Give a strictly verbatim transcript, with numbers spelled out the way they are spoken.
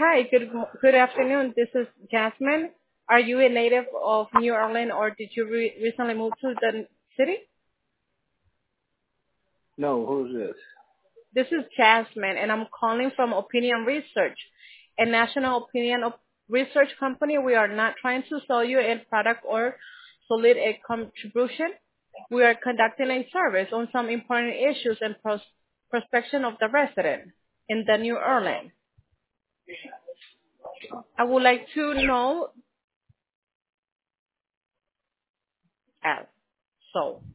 Hi, good mo- good afternoon. This is Jasmine. Are you a native of New Orleans or did you re- recently move to the city? No, who's this? This is Jasmine, and I'm calling from Opinion Research, a national opinion op- research company. We are not trying to sell you a product or solicit a contribution. We are conducting a survey on some important issues and pros- prospection of the resident in the New Orleans. I would like to know, uh, so